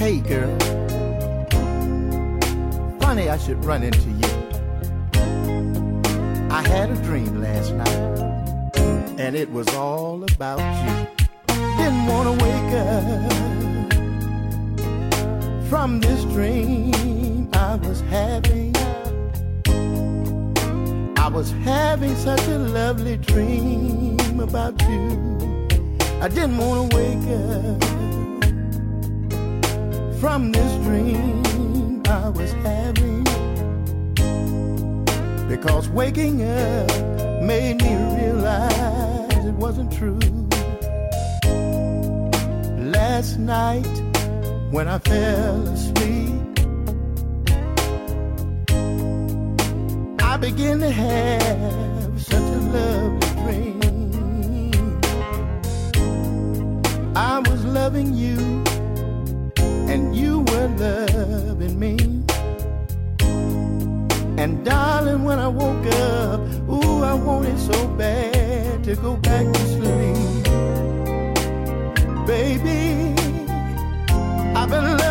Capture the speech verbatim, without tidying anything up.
Hey girl, funny I should run into you. I had a dream last night, and it was all about you. Didn't want to wake up from this dream I was having. I was having such a lovely dream about you. I didn't want to wake up from this dream I was having, because waking up made me realize it wasn't true. Last night when I fell asleep, I began to have such a lovely dream. I was loving you, and you were loving me. And darling, when I woke up, ooh, I wanted so bad to go back to sleep. Baby, I've been